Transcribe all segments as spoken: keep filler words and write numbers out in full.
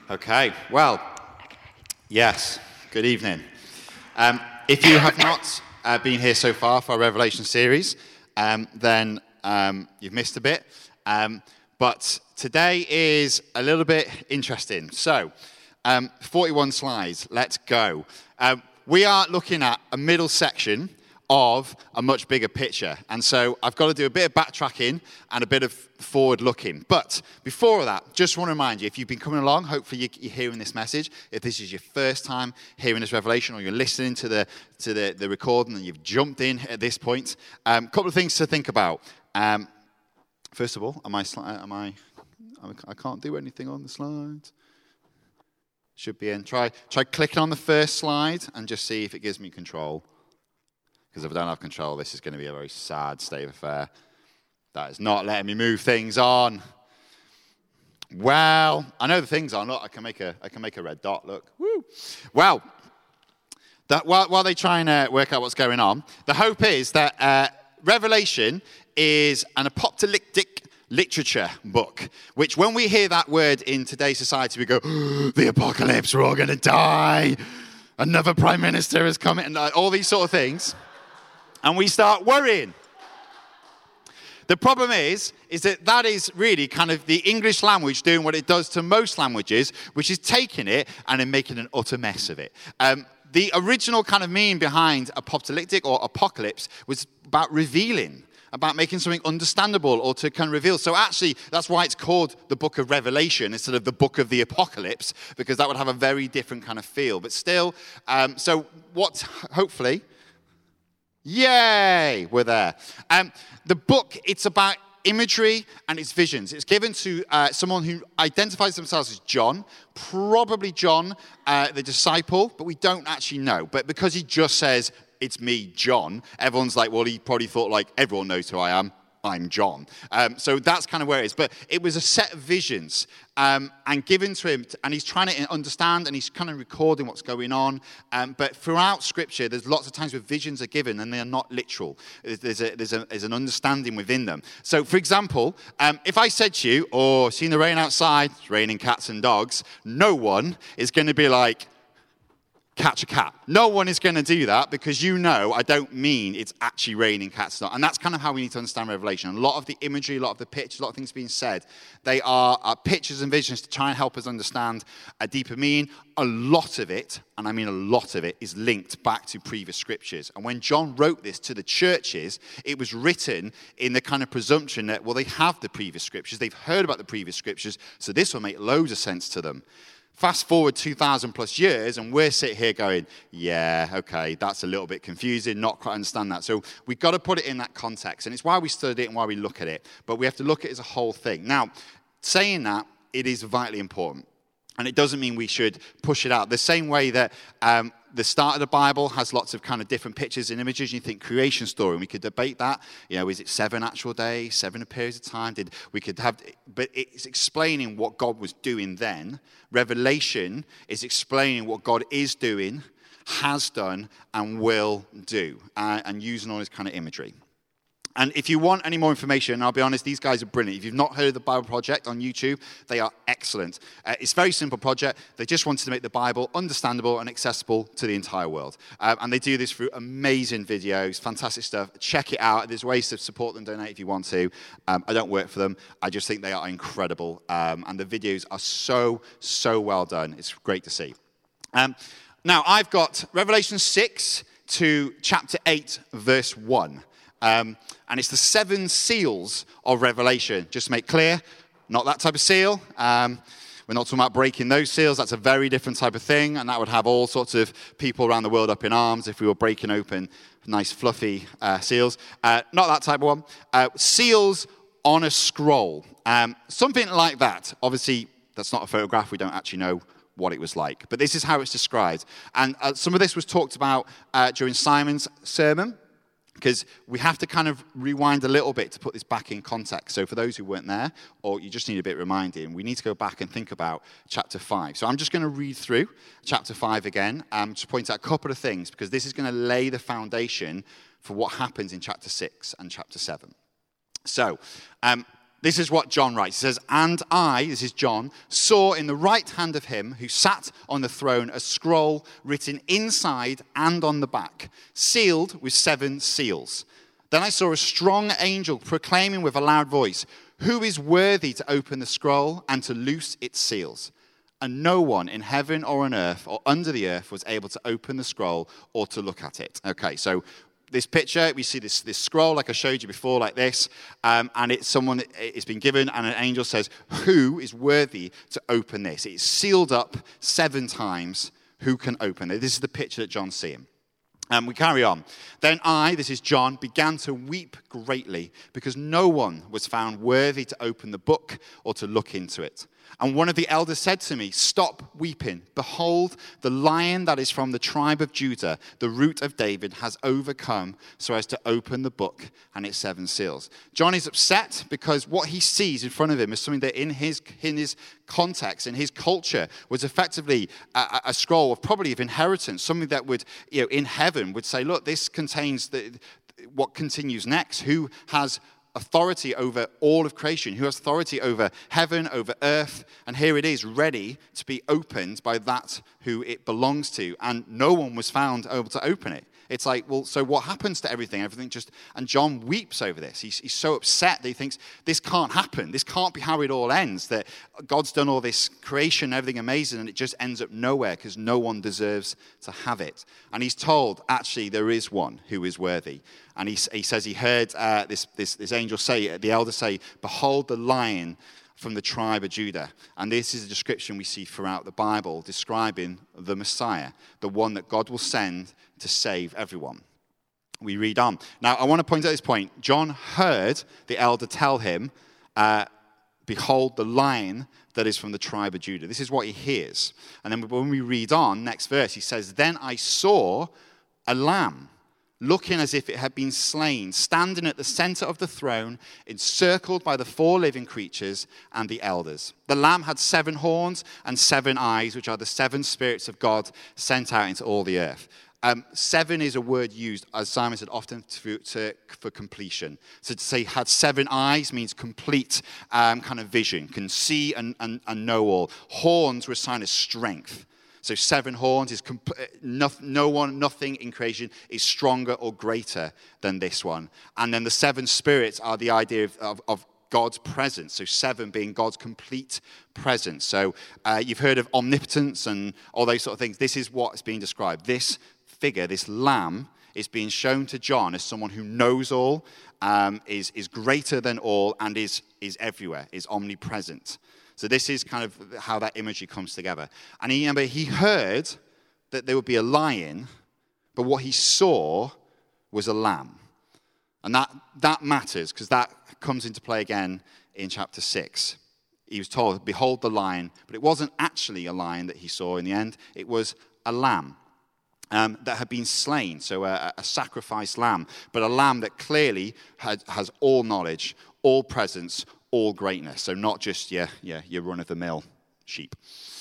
Okay, well, yes, good evening. Um, if you have not uh, been here so far for our Revelation series, um, then um, you've missed a bit. Um, but today is a little bit interesting. So, um, forty-one slides, let's go. Um, we are looking at a middle section of a much bigger picture. And so I've got to do a bit of backtracking and a bit of forward looking. But before that, just want to remind you, if you've been coming along, hopefully you're hearing this message. If this is your first time hearing this revelation, or you're listening to the to the, the recording and you've jumped in at this point, a um, couple of things to think about. Um, first of all, am I, am I, I can't do anything on the slides. Should be in. Try, try clicking on the first slide and just see if it gives me control. Because if I don't have control, this is going to be a very sad state of affair. That is not letting me move things on. Well, I know the things are. Look, I can make a, I can make a red dot. Look, woo. Well, that while while they try and uh, work out what's going on, the hope is that uh, Revelation is an apocalyptic literature book. Which, when we hear that word in today's society, we go, oh, "The apocalypse! We're all going to die. Another prime minister is coming," and all these sort of things. And we start worrying. The problem is, is that that is really kind of the English language doing what it does to most languages, which is taking it and then making an utter mess of it. Um, the original kind of meaning behind apocalyptic or apocalypse was about revealing, about making something understandable or to kind of reveal. So actually, that's why it's called the Book of Revelation instead of the Book of the Apocalypse, because that would have a very different kind of feel. But still, um, so what, hopefully... Yay, we're there. Um, the book, it's about imagery and its visions. It's given to uh, someone who identifies themselves as John, probably John, uh, the disciple, but we don't actually know. But because he just says, "It's me, John," everyone's like, well, he probably thought, like, everyone knows who I am. I'm John. Um, so that's kind of where it is. But it was a set of visions um, and given to him, and he's trying to understand, and he's kind of recording what's going on. Um, but throughout Scripture, there's lots of times where visions are given, and they're not literal. There's, a, there's, a, there's an understanding within them. So, for example, um, if I said to you, "Oh, seen the rain outside? It's raining cats and dogs," no one is going to be like, "Catch a cat." No one is going to do that, because you know I don't mean it's actually raining cats. And that's kind of how we need to understand Revelation. A lot of the imagery, a lot of the pictures, a lot of things being said, they are, are pictures and visions to try and help us understand a deeper meaning. A lot of it, and I mean a lot of it, is linked back to previous scriptures. And when John wrote this to the churches, it was written in the kind of presumption that, well, they have the previous scriptures, they've heard about the previous scriptures, so this will make loads of sense to them. Fast forward two thousand plus years, and we're sitting here going, yeah, okay, that's a little bit confusing, not quite understand that. So we've got to put it in that context, and it's why we study it and why we look at it. But we have to look at it as a whole thing. Now, saying that, it is vitally important. And it doesn't mean we should push it out. The same way that um, the start of the Bible has lots of kind of different pictures and images. You think creation story, and we could debate that. You know, is it seven actual days, seven periods of time? Did we could have, but it's explaining what God was doing then. Revelation is explaining what God is doing, has done, and will do, uh, and using all this kind of imagery. And if you want any more information, I'll be honest, these guys are brilliant. If you've not heard of the Bible Project on YouTube, they are excellent. Uh, it's a very simple project. They just wanted to make the Bible understandable and accessible to the entire world. Um, and they do this through amazing videos, fantastic stuff. Check it out. There's ways to support them, donate if you want to. Um, I don't work for them. I just think they are incredible. Um, and the videos are so, so well done. It's great to see. Um, now, I've got Revelation six to chapter eight, verse one. Um, and it's the seven seals of Revelation. Just to make clear, not that type of seal. Um, we're not talking about breaking those seals. That's a very different type of thing, and that would have all sorts of people around the world up in arms if we were breaking open nice fluffy uh, seals. Uh, not that type of one. Uh, seals on a scroll. Um, something like that. Obviously, that's not a photograph. We don't actually know what it was like. But this is how it's described. And uh, some of this was talked about uh, during Simon's sermon, because we have to kind of rewind a little bit to put this back in context. So for those who weren't there, or you just need a bit reminding, we need to go back and think about chapter five. So I'm just going to read through chapter five again, um, to point out a couple of things, because this is going to lay the foundation for what happens in chapter six and chapter seven. So, um, this is what John writes. He says, and I, this is John, saw in the right hand of him who sat on the throne a scroll written inside and on the back, sealed with seven seals. Then I saw a strong angel proclaiming with a loud voice, who is worthy to open the scroll and to loose its seals? And no one in heaven or on earth or under the earth was able to open the scroll or to look at it. Okay, so this picture, we see this, this scroll like I showed you before, like this, um, and it's someone, it's been given, and an angel says, who is worthy to open this? It's sealed up seven times. Who can open it? This is the picture that John's seeing. And um, we carry on. Then I, this is John, began to weep greatly because no one was found worthy to open the book or to look into it. And one of the elders said to me, stop weeping. Behold, the lion that is from the tribe of Judah, the root of David, has overcome so as to open the book and its seven seals. John is upset because what he sees in front of him is something that in his, in his context, in his culture, was effectively a, a scroll of probably of inheritance, something that would, you know, in heaven would say, look, this contains the, what continues next, who has authority over all of creation, who has authority over heaven, over earth, and here it is, ready to be opened by that who it belongs to, and no one was found able to open it. It's like, well, so what happens to everything? Everything just, and John weeps over this. He's, he's so upset that he thinks, this can't happen. This can't be how it all ends, that God's done all this creation, everything amazing, and it just ends up nowhere because no one deserves to have it. And he's told, actually, there is one who is worthy. And he, he says he heard uh, this, this, this angel say, the elder say, behold the lion from the tribe of Judah. And this is a description we see throughout the Bible describing the Messiah, the one that God will send to save everyone. We read on. Now, I want to point out this point. John heard the elder tell him, uh, behold the lion that is from the tribe of Judah. This is what he hears. And then when we read on, next verse, he says, then I saw a lamb, looking as if it had been slain, standing at the center of the throne, encircled by the four living creatures and the elders. The lamb had seven horns and seven eyes, which are the seven spirits of God sent out into all the earth. Um, seven is a word used, as Simon said, often to, to, for completion. So to say had seven eyes means complete um, kind of vision, can see and, and, and know all. Horns were a sign of strength. So seven horns is comp- no, no one, nothing in creation is stronger or greater than this one. And then the seven spirits are the idea of, of, of God's presence. So seven being God's complete presence. So uh, you've heard of omnipotence and all those sort of things. This is what's being described. This figure, this lamb, is being shown to John as someone who knows all, um, is, is greater than all, and is, is everywhere, is omnipresent. So this is kind of how that imagery comes together. And he, remember, he heard that there would be a lion, but what he saw was a lamb. And that, that matters, because that comes into play again in chapter six. He was told, behold the lion, but it wasn't actually a lion that he saw in the end. It was a lamb. Um, that had been slain, so a, a sacrificed lamb, but a lamb that clearly had, has all knowledge, all presence, all greatness. So not just your, your, your run-of-the-mill sheep.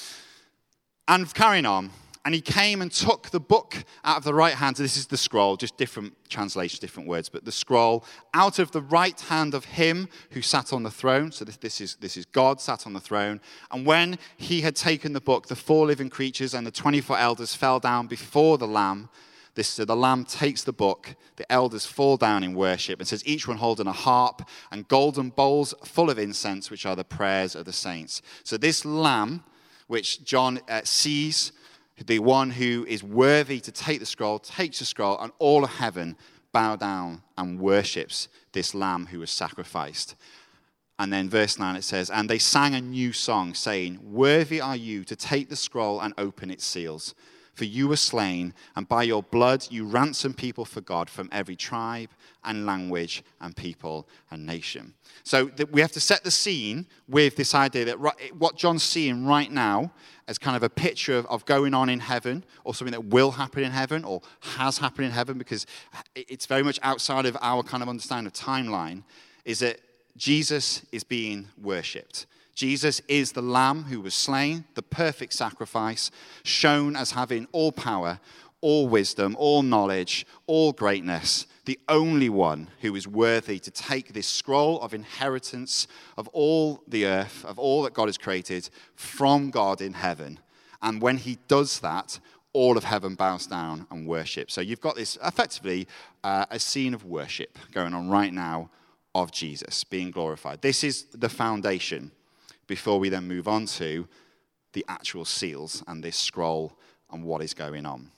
And carrying on, and he came and took the book out of the right hand. So this is the scroll, just different translations, different words, but the scroll out of the right hand of him who sat on the throne. So this, this is this is God sat on the throne. And when he had taken the book, the four living creatures and the twenty-four elders fell down before the Lamb. This, so the Lamb takes the book, the elders fall down in worship, and says each one holding a harp and golden bowls full of incense, which are the prayers of the saints. So this Lamb, which John uh, sees, the one who is worthy to take the scroll, takes the scroll, and all of heaven bow down and worships this Lamb who was sacrificed. And then verse nine it says, and they sang a new song, saying, worthy are you to take the scroll and open its seals. For you were slain, and by your blood you ransomed people for God from every tribe and language and people and nation. So th- we have to set the scene with this idea that right, what John's seeing right now as kind of a picture of, of going on in heaven, or something that will happen in heaven, or has happened in heaven, because it's very much outside of our kind of understanding of timeline, is that Jesus is being worshipped. Jesus is the Lamb who was slain, the perfect sacrifice, shown as having all power, all wisdom, all knowledge, all greatness, the only one who is worthy to take this scroll of inheritance of all the earth, of all that God has created, from God in heaven. And when he does that, all of heaven bows down and worships. So you've got this, effectively, uh, a scene of worship going on right now of Jesus being glorified. This is the foundation before we then move on to the actual seals and this scroll and what is going on.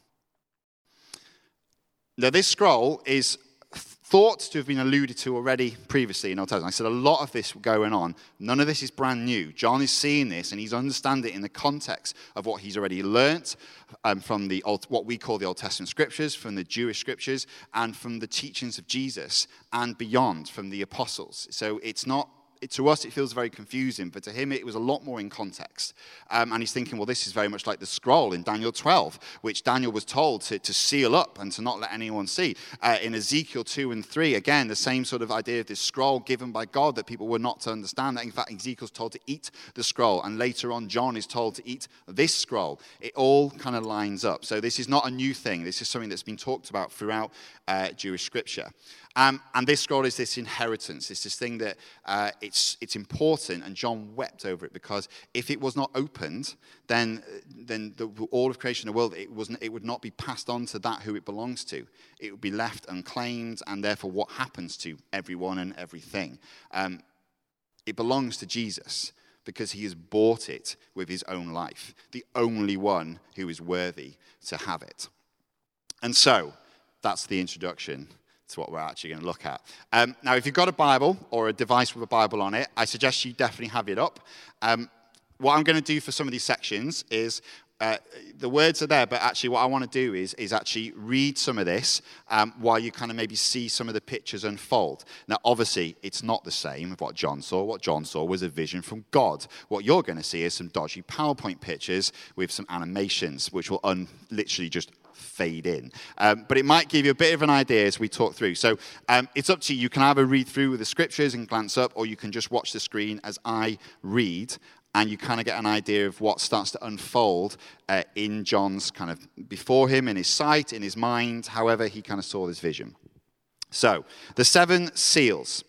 Now, this scroll is thought to have been alluded to already previously in Old Testament. I said a lot of this going on. None of this is brand new. John is seeing this, and he's understanding it in the context of what he's already learnt um, from the Old, what we call the Old Testament scriptures, from the Jewish scriptures, and from the teachings of Jesus, and beyond, from the apostles. So it's not... To us, it feels very confusing, but to him, it was a lot more in context. Um, and he's thinking, well, this is very much like the scroll in Daniel twelve, which Daniel was told to, to seal up and to not let anyone see. Uh, in Ezekiel two and three, again, the same sort of idea of this scroll given by God that people were not to understand. In fact, Ezekiel's told to eat the scroll, and later on, John is told to eat this scroll. It all kind of lines up. So this is not a new thing. This is something that's been talked about throughout uh, Jewish scripture. Um, and this scroll is this inheritance. It's this thing that uh, it's it's important, and John wept over it, because if it was not opened, then then the, all of creation in the world, it wasn't. It would not be passed on to that who it belongs to. It would be left unclaimed, and therefore, what happens to everyone and everything? Um, it belongs to Jesus, because he has bought it with his own life, the only one who is worthy to have it. And so, that's the introduction to what we're actually going to look at. Um, now, if you've got a Bible or a device with a Bible on it, I suggest you definitely have it up. Um, what I'm going to do for some of these sections is, uh, the words are there, but actually what I want to do is, is actually read some of this um, while you kind of maybe see some of the pictures unfold. Now, obviously, it's not the same of what John saw. What John saw was a vision from God. What you're going to see is some dodgy PowerPoint pictures with some animations, which will un- literally just fade in. Um, but it might give you a bit of an idea as we talk through. So um, it's up to you. You can either read through the scriptures and glance up, or you can just watch the screen as I read, and you kind of get an idea of what starts to unfold uh, in John's kind of before him, in his sight, in his mind, however he kind of saw this vision. So, the seven seals.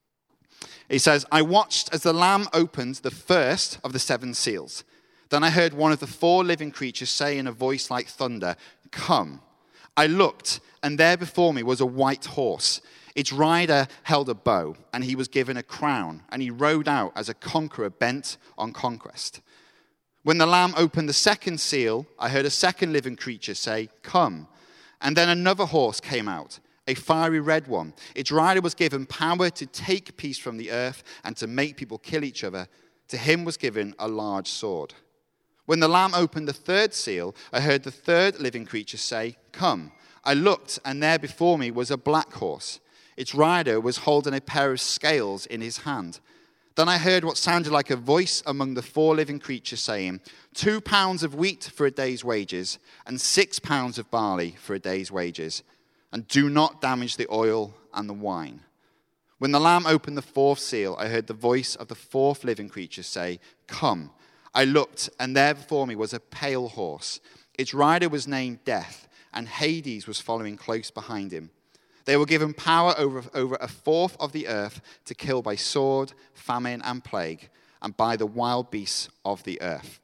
He says, I watched as the Lamb opened the first of the seven seals. Then I heard one of the four living creatures say in a voice like thunder, Come. I looked, and there before me was a white horse. Its rider held a bow, and he was given a crown, and he rode out as a conqueror bent on conquest. When the Lamb opened the second seal, I heard a second living creature say, Come. And then another horse came out, a fiery red one. Its rider was given power to take peace from the earth and to make people kill each other. To him was given a large sword. When the Lamb opened the third seal, I heard the third living creature say, Come. I looked, and there before me was a black horse. Its rider was holding a pair of scales in his hand. Then I heard what sounded like a voice among the four living creatures saying, Two pounds of wheat for a day's wages, and six pounds of barley for a day's wages. And do not damage the oil and the wine. When the Lamb opened the fourth seal, I heard the voice of the fourth living creature say, Come. I looked, and there before me was a pale horse. Its rider was named Death, and Hades was following close behind him. They were given power over, over a fourth of the earth to kill by sword, famine, and plague, and by the wild beasts of the earth.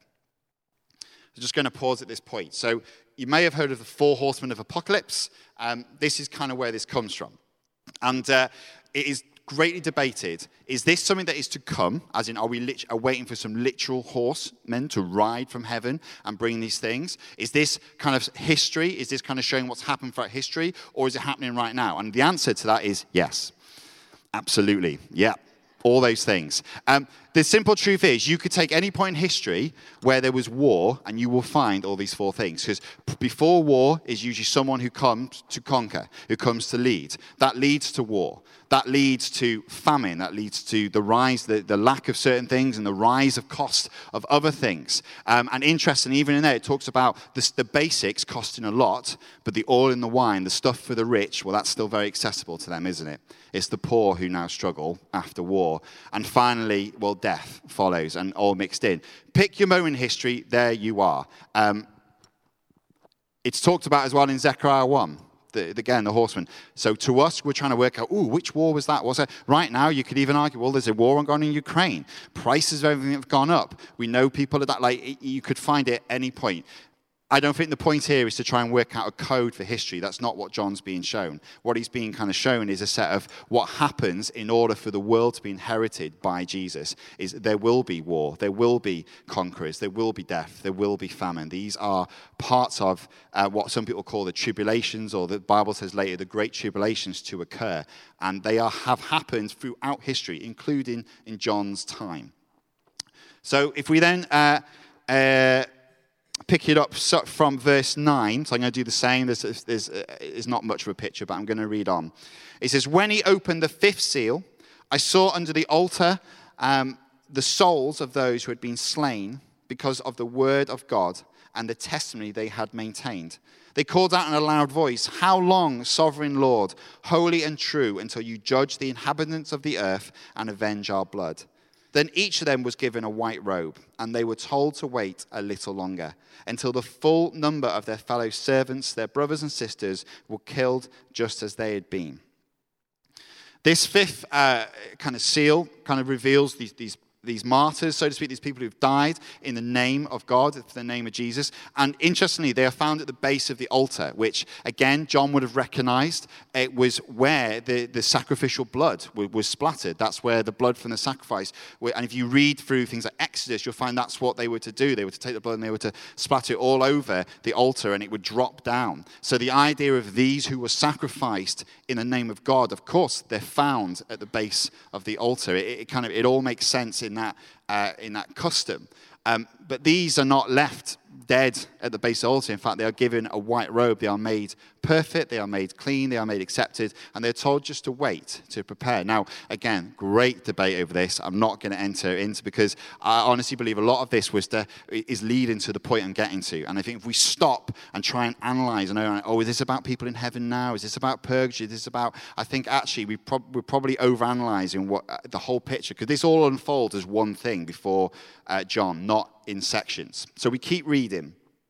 I'm just going to pause at this point. So you may have heard of the four horsemen of apocalypse. Um, this is kind of where this comes from. And uh, it is greatly debated. Is this something that is to come? As in, are we lit- are waiting for some literal horsemen to ride from heaven and bring these things? Is this kind of history? Is this kind of showing what's happened throughout history? Or is it happening right now? And the answer to that is yes. Absolutely. Yeah. All those things. Um, the simple truth is, you could take any point in history where there was war, and you will find all these four things. Because before war is usually someone who comes to conquer, who comes to lead. That leads to war. That leads to famine. That leads to the rise, the, the lack of certain things, and the rise of cost of other things. Um, and interesting, even in there, it talks about the, the basics costing a lot, but the oil and the wine, the stuff for the rich, well, that's still very accessible to them, isn't it? It's the poor who now struggle after war. And finally, well, death follows, and all mixed in. Pick your moment in history, there you are. Um, It's talked about as well in Zechariah one. The, again, the horseman. So to us, we're trying to work out, ooh, which war was that? Was it? Right now, you could even argue, well, there's a war ongoing in Ukraine. Prices of everything have gone up. We know people are that, like, you could find it at any point. I don't think the point here is to try and work out a code for history. That's not what John's being shown. What he's being kind of shown is a set of what happens in order for the world to be inherited by Jesus. Is there will be war, there will be conquerors, there will be death, there will be famine. These are parts of uh, what some people call the tribulations, or the Bible says later, the great tribulations to occur. And they are, have happened throughout history, including in John's time. So if we then... Uh, uh, pick it up from verse nine. So I'm going to do the same. There's, there's, there's not much of a picture, but I'm going to read on. It says, when he opened the fifth seal, I saw under the altar um, the souls of those who had been slain because of the word of God and the testimony they had maintained. They called out in a loud voice, how long, sovereign Lord, holy and true, until you judge the inhabitants of the earth and avenge our blood? Then each of them was given a white robe, and they were told to wait a little longer, until the full number of their fellow servants, their brothers and sisters, were killed just as they had been. This fifth uh, kind of seal kind of reveals these, these these martyrs, so to speak, these people who've died in the name of God, in the name of Jesus. And interestingly, they are found at the base of the altar, which, again, John would have recognized. It was where the, the sacrificial blood was, was splattered. That's where the blood from the sacrifice, and if you read through things like Exodus, you'll find that's what they were to do. They were to take the blood and they were to splatter it all over the altar, and it would drop down. So the idea of these who were sacrificed in the name of God, of course, they're found at the base of the altar. It, it kind of, it all makes sense in that uh, in that custom. Um, but these are not left dead at the base of the altar. In fact, they are given a white robe. They are made perfect. They are made clean. They are made accepted. And they're told just to wait, to prepare. Now, again, great debate over this. I'm not going to enter into, because I honestly believe a lot of this was to, is leading to the point I'm getting to. And I think if we stop and try and analyze, and know, oh, is this about people in heaven now? Is this about purgatory? Is this about, I think actually we prob- we're probably overanalyzing what uh, the whole picture, because this all unfolds as one thing before uh, John, not in sections. So we keep reading.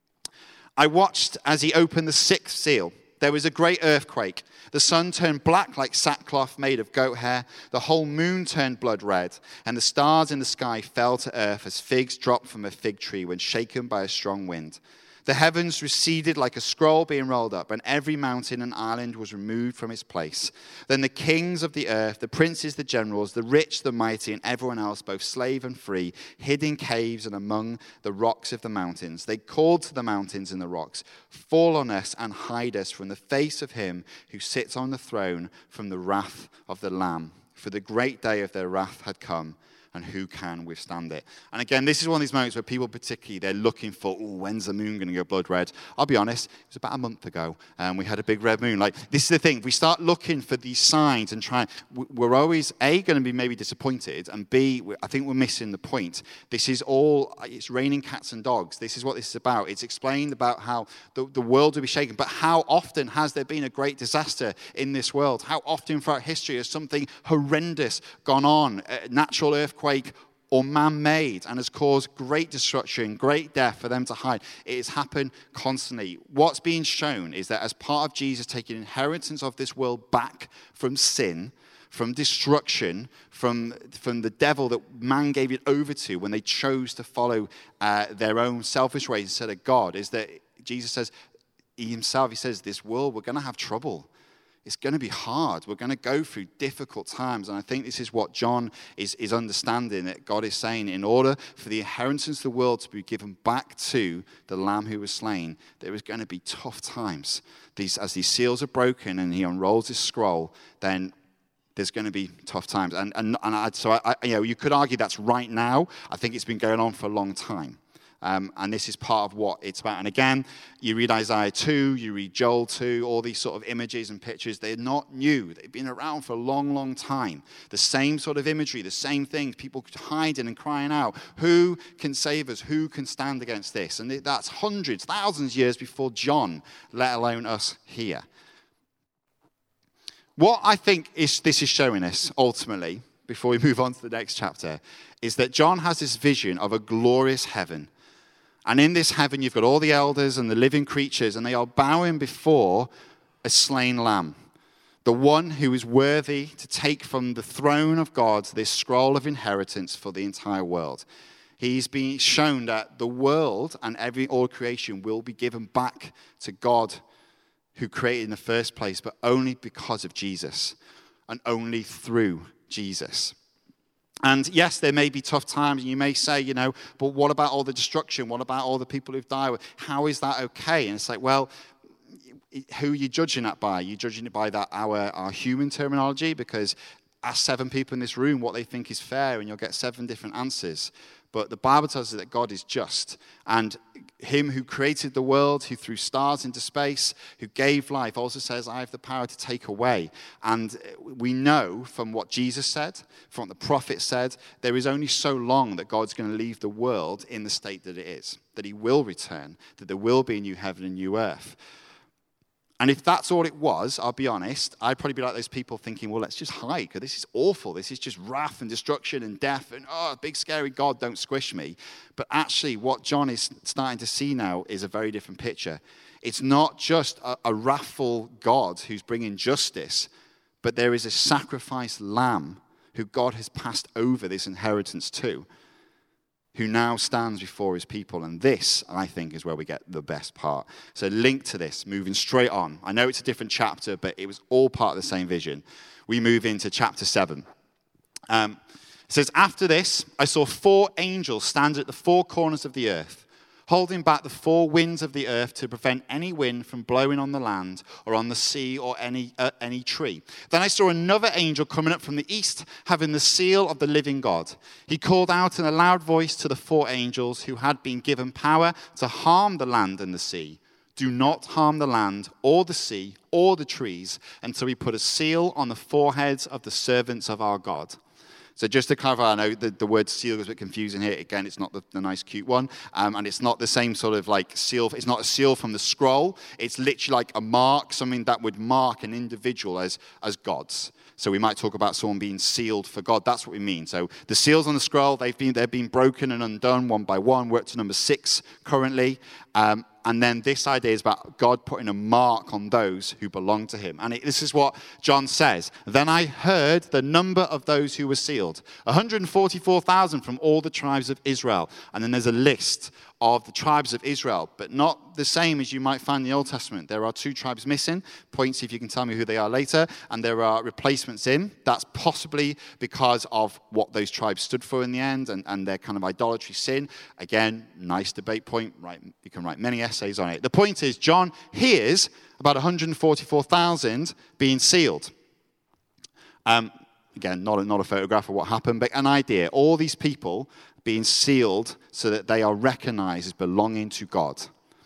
I watched as he opened the sixth seal. There was a great earthquake. The sun turned black like sackcloth made of goat hair. The whole moon turned blood red, and the stars in the sky fell to earth as figs drop from a fig tree when shaken by a strong wind. The heavens receded like a scroll being rolled up, and every mountain and island was removed from its place. Then the kings of the earth, the princes, the generals, the rich, the mighty, and everyone else, both slave and free, hid in caves and among the rocks of the mountains. They called to the mountains and the rocks, fall on us and hide us from the face of him who sits on the throne, from the wrath of the Lamb. For the great day of their wrath had come, and who can withstand it? And again, this is one of these moments where people particularly, they're looking for, oh, when's the moon going to go blood red? I'll be honest, it was about a month ago, and we had a big red moon. Like, this is the thing. If we start looking for these signs and trying, we're always, A, going to be maybe disappointed, and B, I think we're missing the point. This is all, it's raining cats and dogs. This is what this is about. It's explained about how the, the world will be shaken, but how often has there been a great disaster in this world? How often throughout history has something horrendous gone on, a natural earthquake, or man-made, and has caused great destruction, great death for them to hide. It has happened constantly. What's being shown is that as part of Jesus taking inheritance of this world back from sin, from destruction, from, from the devil that man gave it over to when they chose to follow uh, their own selfish ways instead of God, is that Jesus says, he himself, he says, this world, we're going to have trouble. It's going to be hard. We're going to go through difficult times. And I think this is what John is, is understanding, that God is saying, in order for the inheritance of the world to be given back to the Lamb who was slain, there is going to be tough times. These, as these seals are broken and he unrolls his scroll, then there's going to be tough times. And, and, and I, so I, you know, you could argue that's right now. I think it's been going on for a long time. Um, and this is part of what it's about. And again, you read Isaiah two, you read Joel two, all these sort of images and pictures. They're not new. They've been around for a long, long time. The same sort of imagery, the same things, people hiding and crying out, who can save us? Who can stand against this? And that's hundreds, thousands of years before John, let alone us here. What I think is this is showing us, ultimately, before we move on to the next chapter, is that John has this vision of a glorious heaven. And in this heaven, you've got all the elders and the living creatures, and they are bowing before a slain lamb, the one who is worthy to take from the throne of God this scroll of inheritance for the entire world. He's been shown that the world and every all creation will be given back to God who created in the first place, but only because of Jesus and only through Jesus. And yes, there may be tough times, and you may say, you know, but what about all the destruction? What about all the people who've died? How is that okay? And it's like, well, who are you judging that by? Are you judging it by that our, our human terminology? Because ask seven people in this room what they think is fair, and you'll get seven different answers. But the Bible tells us that God is just, and him who created the world, who threw stars into space, who gave life, also says, I have the power to take away. And we know from what Jesus said, from what the prophet said, there is only so long that God's going to leave the world in the state that it is, that he will return, that there will be a new heaven and new earth. And if that's all it was, I'll be honest, I'd probably be like those people thinking, well, let's just hide, because this is awful. This is just wrath and destruction and death, and oh, big scary God, don't squish me. But actually, what John is starting to see now is a very different picture. It's not just a, a wrathful God who's bringing justice, but there is a sacrificed lamb who God has passed over this inheritance to, who now stands before his people. And this, I think, is where we get the best part. So link to this, moving straight on. I know it's a different chapter, but it was all part of the same vision. We move into chapter seven. Um, it says, after this, I saw four angels stand at the four corners of the earth, holding back the four winds of the earth to prevent any wind from blowing on the land or on the sea or any uh, any tree. Then I saw another angel coming up from the east, having the seal of the living God. He called out in a loud voice to the four angels who had been given power to harm the land and the sea. Do not harm the land or the sea or the trees until we put a seal on the foreheads of the servants of our God. So just to clarify, I know the, the word seal is a bit confusing here. Again, it's not the, the nice, cute one. Um, and it's not the same sort of like seal. It's not a seal from the scroll. It's literally like a mark, something that would mark an individual as, as God's. So we might talk about someone being sealed for God. That's what we mean. So the seals on the scroll, they've been, they've been broken and undone one by one. We're up to number six currently. Um, and then this idea is about God putting a mark on those who belong to him. And it, this is what John says. Then I heard the number of those who were sealed, one hundred forty-four thousand from all the tribes of Israel. And then there's a list of the tribes of Israel, but not the same as you might find in the Old Testament. There are two tribes missing. Points if you can tell me who they are later. And there are replacements in. That's possibly because of what those tribes stood for in the end and, and their kind of idolatry sin. Again, nice debate point. Right, you can write many essays on it. The point is, John hears about one hundred forty-four thousand being sealed. Um, again, not a, not a photograph of what happened, but an idea. All these people being sealed so that they are recognized as belonging to God.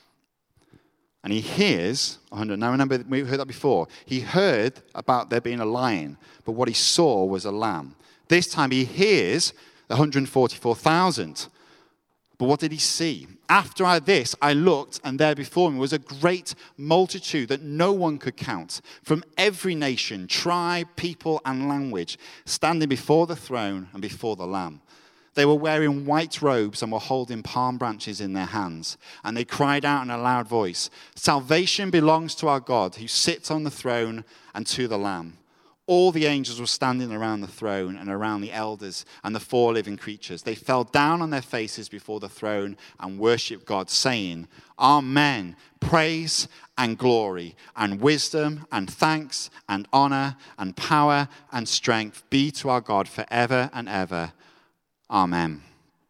And he hears, one hundred, now remember, we've heard that before. He heard about there being a lion, but what he saw was a lamb. This time he hears one hundred forty-four thousand. But what did he see? After I, this, I looked, and there before me was a great multitude that no one could count, from every nation, tribe, people, and language, standing before the throne and before the Lamb. They were wearing white robes and were holding palm branches in their hands. And they cried out in a loud voice, "Salvation belongs to our God who sits on the throne and to the Lamb." All the angels were standing around the throne and around the elders and the four living creatures. They fell down on their faces before the throne and worshiped God, saying, "Amen, praise and glory and wisdom and thanks and honor and power and strength be to our God forever and ever. Amen."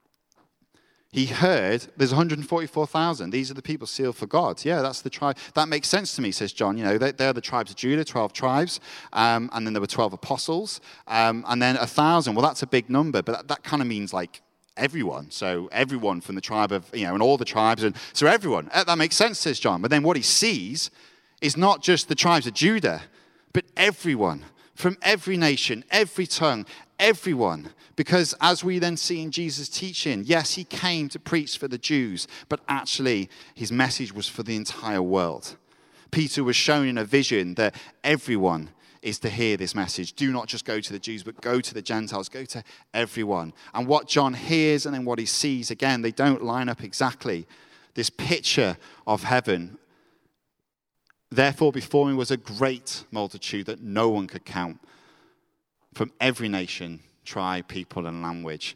He heard there's one hundred forty-four thousand. These are the people sealed for God. Yeah, that's the tribe. That makes sense to me, says John. You know, they, they're the tribes of Judah, twelve tribes. Um, and then there were twelve apostles. Um, and then one thousand. Well, that's a big number, but that, that kind of means like everyone. So everyone from the tribe of, you know, and all the tribes. And so everyone. That makes sense, says John. But then what he sees is not just the tribes of Judah, but everyone from every nation, every tongue, everyone. Because as we then see in Jesus' teaching, yes, he came to preach for the Jews, but actually his message was for the entire world. Peter was shown in a vision that everyone is to hear this message. Do not just go to the Jews, but go to the Gentiles, go to everyone. And what John hears and then what he sees, again, they don't line up exactly. This picture of heaven. Therefore, before me was a great multitude that no one could count, from every nation, tribe, people, and language.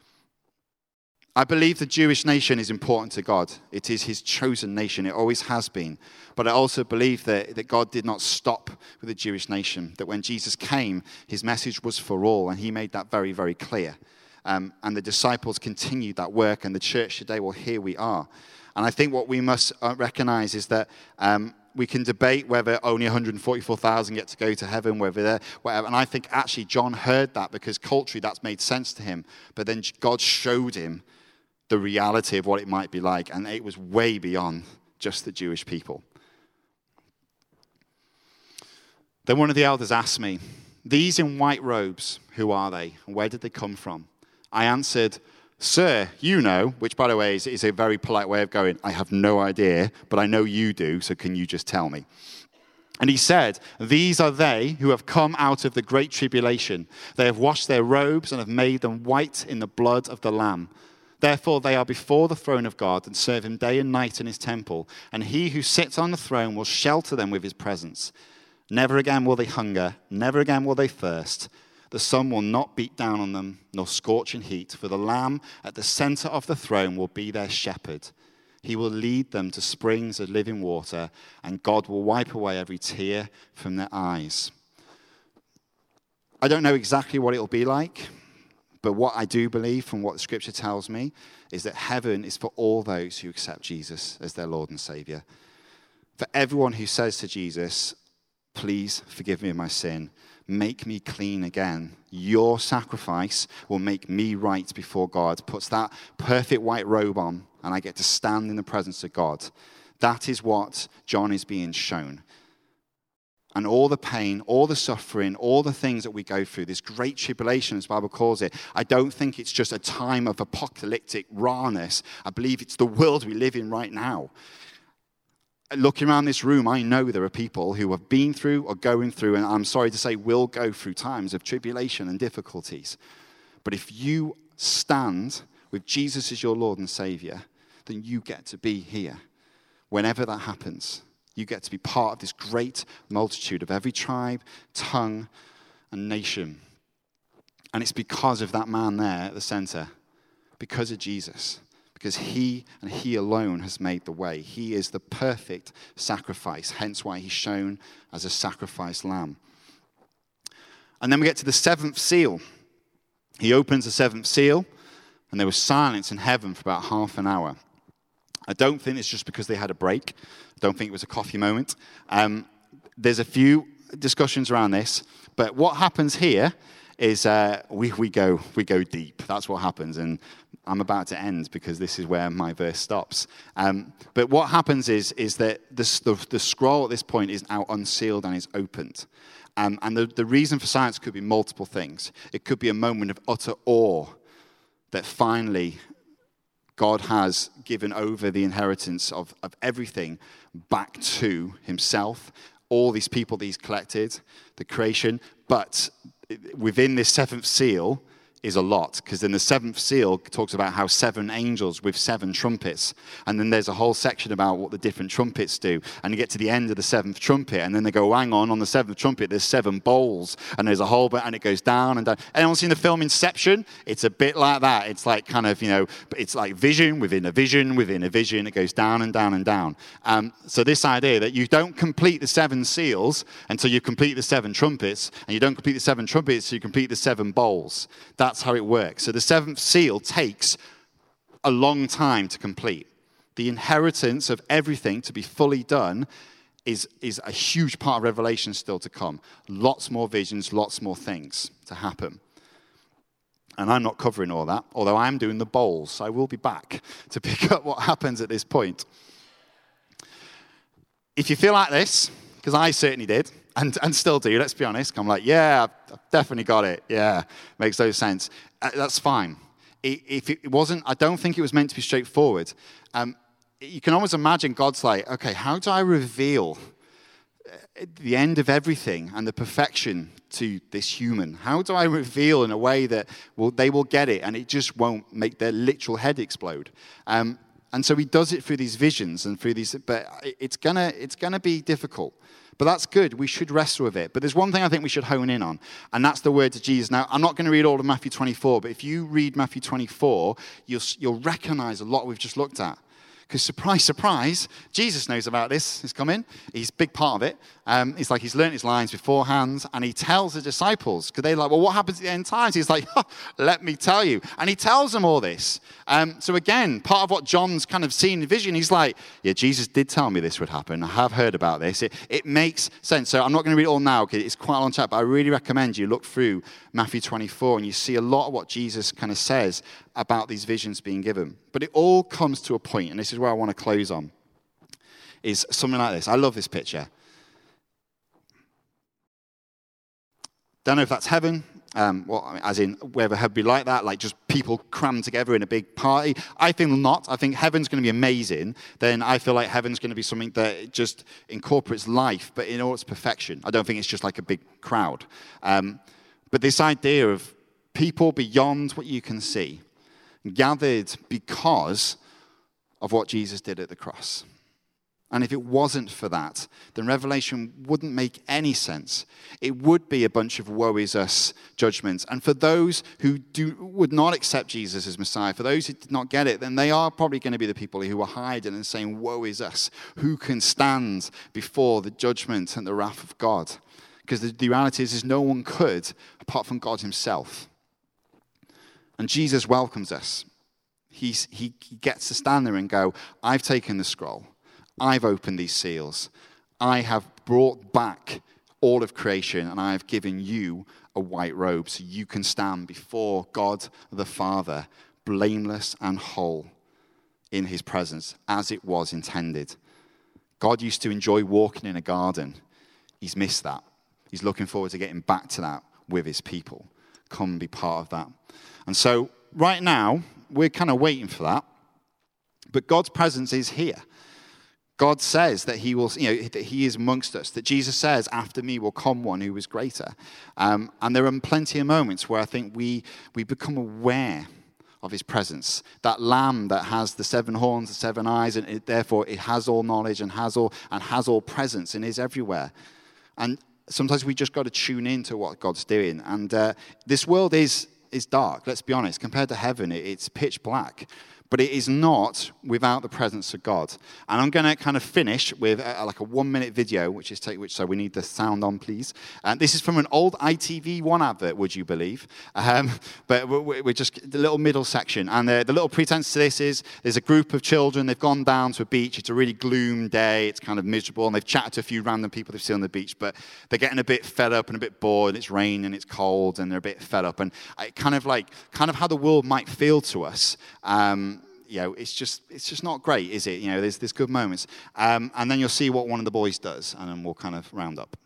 I believe the Jewish nation is important to God. It is his chosen nation. It always has been. But I also believe that, that God did not stop with the Jewish nation, that when Jesus came, his message was for all, and he made that very, very clear. Um, and the disciples continued that work, and the church today, well, here we are. And I think what we must recognize is that um, we can debate whether only one hundred forty-four thousand get to go to heaven, whether they're whatever. And I think actually John heard that because culturally that's made sense to him. But then God showed him the reality of what it might be like. And it was way beyond just the Jewish people. Then one of the elders asked me, these in white robes, who are they? And where did they come from? I answered, sir, you know, which, by the way, is, is a very polite way of going, I have no idea, but I know you do, so can you just tell me? And he said, these are they who have come out of the great tribulation. They have washed their robes and have made them white in the blood of the Lamb. Therefore, they are before the throne of God and serve him day and night in his temple. And he who sits on the throne will shelter them with his presence. Never again will they hunger, never again will they thirst. The sun will not beat down on them, nor scorching heat, for the Lamb at the center of the throne will be their shepherd. He will lead them to springs of living water, and God will wipe away every tear from their eyes. I don't know exactly what it'll be like, but what I do believe from what the scripture tells me is that heaven is for all those who accept Jesus as their Lord and Savior. For everyone who says to Jesus, please forgive me of my sin, make me clean again. Your sacrifice will make me right before God. Puts that perfect white robe on, and I get to stand in the presence of God. That is what John is being shown. And all the pain, all the suffering, all the things that we go through, this great tribulation, as the Bible calls it, I don't think it's just a time of apocalyptic rawness. I believe it's the world we live in right now. Looking around this room, I know there are people who have been through or going through, and I'm sorry to say will go through times of tribulation and difficulties. But if you stand with Jesus as your Lord and Savior, then you get to be here. Whenever that happens, you get to be part of this great multitude of every tribe, tongue, and nation. And it's because of that man there at the center, because of Jesus. Because he and he alone has made the way. He is the perfect sacrifice, hence why he's shown as a sacrificed lamb. And then we get to the seventh seal. He opens the seventh seal, and there was silence in heaven for about half an hour. I don't think it's just because they had a break. I don't think it was a coffee moment. Um, there's a few discussions around this, but what happens here is uh, we, we go we go deep. That's what happens, and I'm about to end because this is where my verse stops. Um, but what happens is is that the, the, the scroll at this point is now unsealed and is opened. Um, and the, the reason for silence could be multiple things. It could be a moment of utter awe that finally God has given over the inheritance of, of everything back to himself, all these people that he's collected, the creation. But within this seventh seal is a lot, because then the seventh seal talks about how seven angels with seven trumpets, and then there's a whole section about what the different trumpets do, and you get to the end of the seventh trumpet, and then they go, hang on, on the seventh trumpet there's seven bowls, and there's a whole bit, and it goes down and down. Anyone seen the film Inception? It's a bit like that. It's like kind of, you know, it's like vision within a vision within a vision. It goes down and down and down. Um, so this idea that you don't complete the seven seals until you complete the seven trumpets, and you don't complete the seven trumpets until you complete the seven bowls. That That's how it works. So the seventh seal takes a long time to complete. The inheritance of everything to be fully done is, is a huge part of Revelation still to come. Lots more visions, lots more things to happen. And I'm not covering all that, although I'm doing the bowls. So I will be back to pick up what happens at this point. If you feel like this, because I certainly did, And, and still do, let's be honest. I'm like, yeah, I've definitely got it. Yeah, makes no sense. Uh, that's fine. It, if it wasn't, I don't think it was meant to be straightforward. Um, you can almost imagine God's like, okay, how do I reveal the end of everything and the perfection to this human? How do I reveal in a way that well, they will get it and it just won't make their literal head explode? Um, and so he does it through these visions and through these, but it's gonna it's gonna be difficult. But that's good. We should wrestle with it. But there's one thing I think we should hone in on, and that's the words of Jesus. Now, I'm not going to read all of Matthew twenty-four, but if you read Matthew twenty-four, you'll you'll recognize a lot we've just looked at. Because surprise, surprise, Jesus knows about this. He's come in. He's a big part of it. Um, it's like he's learned his lines beforehand, and he tells the disciples, because they're like, well, what happens at the end times? He's like, oh, let me tell you. And he tells them all this. Um, so again, part of what John's kind of seen in vision, he's like, yeah, Jesus did tell me this would happen. I have heard about this. It, it makes sense. So I'm not going to read it all now, because it's quite a long chat, but I really recommend you look through Matthew twenty-four, and you see a lot of what Jesus kind of says about these visions being given. But it all comes to a point, and this is where I want to close on, is something like this. I love this picture. Don't know if that's heaven, um, well, as in whether heaven be like that, like just people crammed together in a big party. I think not. I think heaven's going to be amazing. Then I feel like heaven's going to be something that just incorporates life, but in all its perfection. I don't think it's just like a big crowd. Um, but this idea of people beyond what you can see, gathered because of what Jesus did at the cross. And if it wasn't for that, then Revelation wouldn't make any sense. It would be a bunch of woe is us judgments. And for those who do, would not accept Jesus as Messiah, for those who did not get it, then they are probably going to be the people who are hiding and saying, woe is us. Who can stand before the judgment and the wrath of God? Because the, the reality is, is no one could apart from God himself. And Jesus welcomes us. He's, he, he gets to stand there and go, I've taken the scroll. I've opened these seals. I have brought back all of creation, and I have given you a white robe so you can stand before God the Father, blameless and whole in his presence, as it was intended. God used to enjoy walking in a garden. He's missed that. He's looking forward to getting back to that with his people. Come be part of that. And so right now, we're kind of waiting for that. But God's presence is here. God says that he will, you know, that he is amongst us, that Jesus says, after me will come one who is greater. Um, and there are plenty of moments where I think we, we become aware of his presence. That lamb that has the seven horns, the seven eyes, and it, therefore it has all knowledge and has all, and has all presence and is everywhere. And sometimes we just got to tune into what God's doing. And uh, this world is, is dark, let's be honest. Compared to heaven, it, it's pitch black. But it is not without the presence of God. And I'm going to kind of finish with a, like a one-minute video, which is take, which so we need the sound on, please. And this is from an old I T V one advert, would you believe? Um, but we're, we're just the little middle section. And the, the little pretense to this is there's a group of children. They've gone down to a beach. It's a really gloom day. It's kind of miserable. And they've chatted to a few random people they've seen on the beach. But they're getting a bit fed up and a bit bored. It's raining and it's cold and they're a bit fed up. And it kind of like kind of how the world might feel to us. Um, You know, it's just it's just not great, is it? You know, there's there's good moments, um, and then you'll see what one of the boys does, and then we'll kind of round up.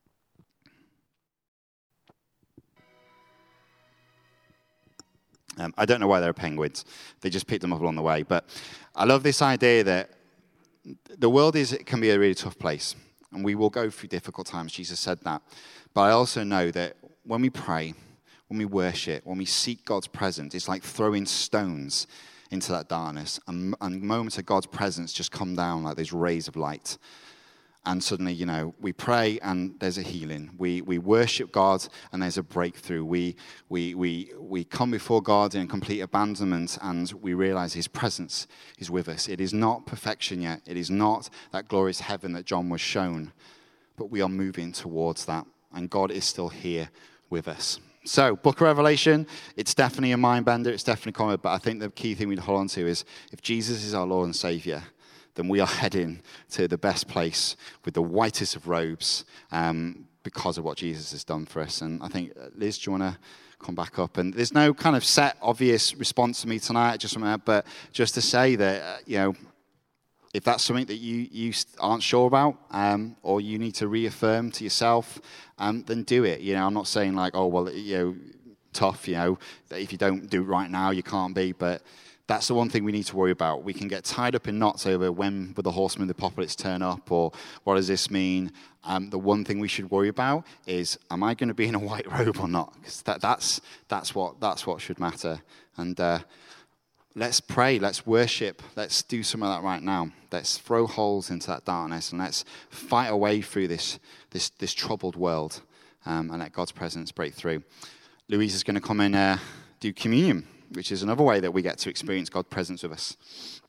Um, I don't know why they're penguins; they just picked them up along the way. But I love this idea that the world is it can be a really tough place, and we will go through difficult times. Jesus said that, but I also know that when we pray, when we worship, when we seek God's presence, it's like throwing stones into that darkness, and, and moments of God's presence just come down like these rays of light. And suddenly, you know, we pray and there's a healing. We we worship God and there's a breakthrough. We we we we come before God in complete abandonment and we realize his presence is with us. It is not perfection yet. It is not that glorious heaven that John was shown, but we are moving towards that, and God is still here with us. So, Book of Revelation, it's definitely a mind bender, it's definitely common, but I think the key thing we'd hold on to is if Jesus is our Lord and Savior, then we are heading to the best place with the whitest of robes um, because of what Jesus has done for us. And I think, Liz, do you want to come back up? And there's no kind of set, obvious response to me tonight, just but just to say that, uh, you know, if that's something that you, you aren't sure about, um, or you need to reaffirm to yourself, um, then do it. You know, I'm not saying like, oh, well, you know, tough, you know, that if you don't do it right now, you can't be. But That's the one thing we need to worry about. We can get tied up in knots over when will the horsemen of the apocalypse turn up, or what does this mean? Um, the one thing we should worry about is, am I going to be in a white robe or not? Because that, that's, that's, what, that's what should matter. And uh, let's pray, let's worship, let's do some of that right now. Let's throw holes into that darkness, and let's fight our way through this, this, this troubled world, um, and let God's presence break through. Louise is going to come and uh, do communion, which is another way that we get to experience God's presence with us.